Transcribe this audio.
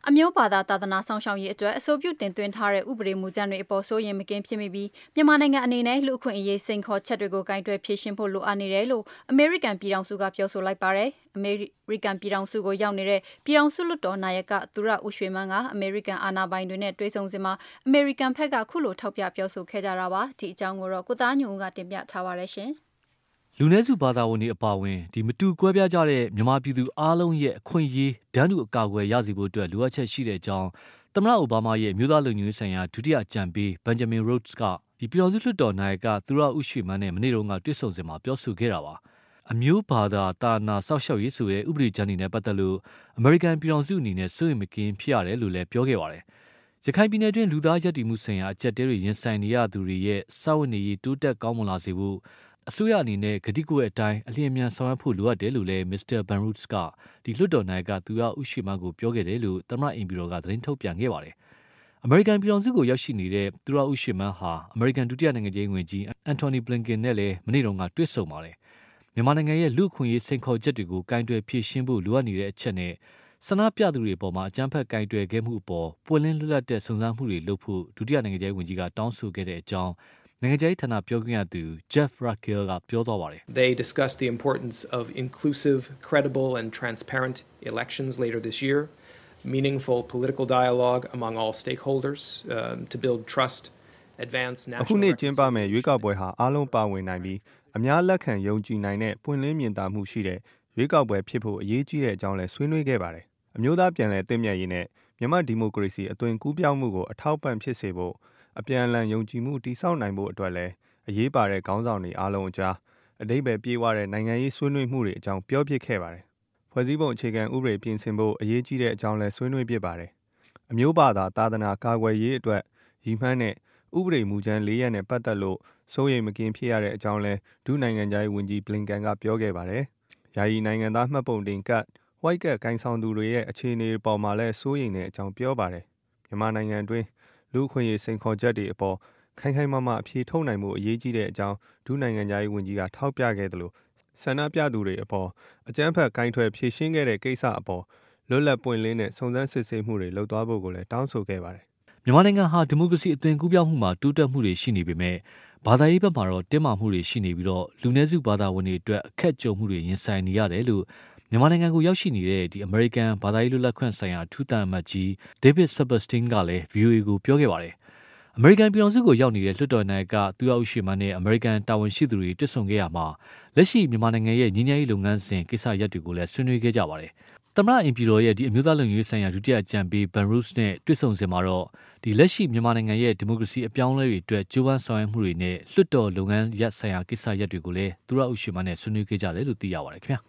အမျိုးဘာသာသာသနာဆောင်ရှောက်ရေးအတွက်အဆိုပြုတင်သွင်းထားတဲ့ဥပဒေမူကြမ်းတွေအပေါ်စိုးရိမ်မကင်းဖြစ်မိပြီးမြန်မာနိုင်ငံအနေနဲ့လူ့အခွင့်အရေးစိန်ခေါ်ချက်တွေကိုကင်တွယ်ဖြေရှင်းဖို့လိုအပ်နေတယ်လို့အမေရိကန်ပြည်ထောင်စုကပြောဆိုလိုက်ပါတယ်။အမေရိကန်ပြည်ထောင်စုကိုရောက်နေတဲ့ပြည်ထောင်စုလွှတ်တော်နာယကသူရဦးရွှေမန်းကအမေရိကန်အာဏာပိုင်တွေနဲ့တွေ့ဆုံစဉ်မှာအမေရိကန်ဘက်ကခုလိုထောက်ပြပြောဆိုခဲ့ကြတာပါ။ဒီအကြောင်းကိုတော့ကိုသားညွန့်ဦးကတင်ပြထားပါတယ်ရှင်။လူနည်းစုဘာသာဝင်တွေအပါအဝင်မတူကွဲပြားကြတဲ့မြန်မာပြည်သူအားလုံးရဲ့အခွင့်အရေးတန်းတူအကာအကွယ်ရစေဖို့အတွက်လိုအပ်ချက်ရှိတဲ့အကြောင်းသမ္မတအိုဘားမားရဲ့မြို့သားလုံခြုံရေးဆိုင်ရာဒုတိယအကြံပေးဘန်ဂျမင်ရို့စ်ကပြည်ထောင်စုလွှတ်တော်နာယကသူရဦးရွှေမန်းနဲ့မနေ့တုန်းကတွေ့ဆုံစဉ်မှာပြောဆိုခဲ့တာပါ။အမျိုးဘာသာတာနာစောက်ရှောက်ရေးဆိုတဲ့ဥပဒေကြမ်းတွေနဲ့ပတ်သက်လို့အမေရိကန်ပြည်ထောင်စုအနေနဲ့စိုးရိမ်မကင်းဖြစ်ရတယ်လို့လည်းပြောခဲ့ပါတယ်။ရခိုင်ပြည်နယ်တွင်းလူသားရပ်တည်မှုဆိုင်ရာအကျပ်တဲတွေရင်ဆိုင်နေရသူတွေရဲ့စာဝတ်နေရေးတိုးတက်ကောင်းမွန်လာစေဖို့အစိုးရအနေနဲ့ဂတိကဝတ်အတိုင်းအလျင်အမြန်ဆောင်ရွက်ဖို့လိုအပ်တယ်လို့လည်းမစ္စတာဘန်ရုစ်ကလွှတ်တော်နာယကသူရဦးရွှေမန်းကိုပြောခဲ့တယ်လို့သမ္မတအိမ်ဖြူတော်ကသတင်းထုတ်ပြန်ခဲ့ပါတယ်။အမေရိကန်ပြည်ထောင်စုကိုရောက်ရှိနေတဲ့သူရဦးရွှေမန်းဟာအမေရိကန်ဒုတိယနိုင်ငံခြားရေးဝန်ကြီးအန်တိုနီဘလင်ကန်နဲ့လည်းမနေ့တုန်းကတွေ့ဆုံပါတယ်။မြန်မာနိုင်ငံရဲ့လူ့အခွင့်အရေးစိန်ခေါ်ချက်တွေကိုကင်တွယ်ဖြေရှင်းဖို့လိုအပ်နေတဲ့အချက်နဲ့ဆန္ဒပြသူတွေအပေါ်မှာအကြမ်းဖက်ကင်တွယ်ခဲ့မှုအပေါ်ပွင့်လင်းလွတ်လပ်တဲ့စုံစမ်းမှုတွေလုပ်ဖို့ဒုတိယနိုင်ငံခြားရေးဝန်ကြီးကတောင်းဆိုခဲ့တဲ့အကြောင်းနိုင်ငံခြားရေးဌာနပြောခွင့်ရသူ Jeff Raquel ကပြောသွားပါတယ်။ They discussed the importance of inclusive, credible and transparent elections later this year, meaningful political dialogue among all stakeholders to build trust, advance national အခုနေ့ကျင်းပမယ့်ရွေးကောက်ပွဲဟာအားလုံးပါဝင်နိုင်ပြီးအများလက်ခံယုံကြည်နိုင်တဲ့ပွင့်လင်းမြင်သာမှုရှိတဲ့ရွေးကောက်ပွဲဖြစ်ဖို့အရေးကြီးတဲ့အကြောင်းလည်းဆွေးနွေးခဲ့ပါတယ်။အမျိုးသားပြန်လည်သင့်မြတ်ရေးနဲ့မြန်မာဒီမိုကရေစီအသွင်ကူးပြောင်းမှုကိုအထောက်ပံ့ဖြစ်စေဖို့အပြန်အလှန်ယုံကြည်မှုတည်ဆောက်နိုင်ဖို့အတွက်လည်းအရေးပါတဲ့ခေါင်းဆောင်တွေအားလုံးအကြားအဓိပ္ပာယ်ပြေဝတဲ့နိုင်ငံရေးဆွေးနွေးမှုတွေအကြောင်းပြောပြခဲ့ပါတယ်။ဖွဲ့စည်းပုံအခြေခံဥပဒေပြင်ဆင်ဖို့အရေးကြီးတဲ့အကြောင်းလည်းဆွေးနွေးပြပါတယ်။အမျိုးဘာသာသာသနာကာကွယ်ရေးအတွက်ရည်မှန်းတဲ့ဥပဒေမူကြမ်း၄ရပ်နဲ့ပတ်သက်လို့စိုးရိမ်မကင်းဖြစ်ရတဲ့အကြောင်းလည်းဒုနိုင်ငံခြားရေးဝန်ကြီးဘလင်ကန်ကပြောခဲ့ပါတယ်။ယာယီနိုင်ငံသားမှတ်ပုံတင်ကတ်ဝိုက်ကတ်ကိုင်ဆောင်သူတွေရဲ့အခြေအနေပေါ်မှာလည်းစိုးရိမ်တဲ့အကြောင်းပြောပါတယ်။မြန်မာနိုင်ငံတွင်းလူ့အခွင့်အရေးစိန်ခေါ်ချက်တွေအပေါ်ခိုင်ခိုင်မာမာအဖြေထုတ်နိုင်မှုအရေးကြီးတဲ့အကြောင်းဒုနိုင်ငံခြားရေးဝန်ကြီးကထောက်ပြခဲ့တယ်လို့ဆန္ဒပြသူတွေအပေါ်အကြမ်းဖက်ကိုင်ထွယ်ဖြေရှင်းခဲ့တဲ့ကိစ္စအပေါ်လွတ်လပ်ပွင့်လင်းတဲ့စုံစမ်းစစ်ဆေးမှုတွေလုပ်သွားဖို့ကိုလည်းတောင်းဆိုခဲ့ပါတယ်။မြန်မာနိုင်ငံဟာဒီမိုကရေစီအသွင်ကူးပြောင်းမှုမှာတိုးတက်မှုတွေရှိနေပေမဲ့ဘာသာရေးဘက်မှာတော့တင်းမာမှုတွေရှိနေပြီးတော့လူနည်းစုဘာသာဝင်တွေအတွက်အခက်ကြုံမှုတွေရင်ဆိုင်နေရတယ်လို့မြန်မာနိုင်ငံကိုရောက်ရှိနေတဲ့အမေရိကန်ဘာသာရေးလွတ်လပ်ခွင့်ဆိုင်ရာထူးသံအမတ်ကြီးဒေးဗစ်ဆပ်ဘာစတင်းကလည်း VOA ကိုပြောခဲ့ပါတယ်။အမေရိကန်ပြည်ထောင်စုကိုရောက်နေတဲ့လွှတ်တော်နာယကသူရဦးရွှေမန်းနဲ့အမေရိကန်တာဝန်ရှိသူတွေတွေ့ဆုံခဲ့ရမှာလက်ရှိမြန်မာနိုင်ငံရဲ့ငြိမ်းချမ်းရေးလုပ်ငန်းစဉ်ကိစ္စရပ်တွေကိုလည်းဆွေးနွေးခဲ့ကြပါတယ်။သမ္မတအိမ်ဖြူတော်ရဲ့အမျိုးသားလုံခြုံရေးဆိုင်ရာဒုတိယအကြံပေးဘန်ရုစ်နဲ့တွေ့ဆုံစဉ်မှာတော့လက်ရှိမြန်မာနိုင်ငံရဲ့ဒီမိုကရေစီအပြောင်းအလဲတွေအတွက်ကြိုးပမ်းဆောင်ရွက်မှုတွေနဲ့လွှတ်တော်လုပ်ငန်းရပ်ဆိုင်ရာကိစ္စရပ်တွေကိုလည်းသူရဦးရွှေမန်းနဲ့ဆွေးနွေးခဲ့ကြတယ်လို့သိရပါတယ်ခင်ဗျာ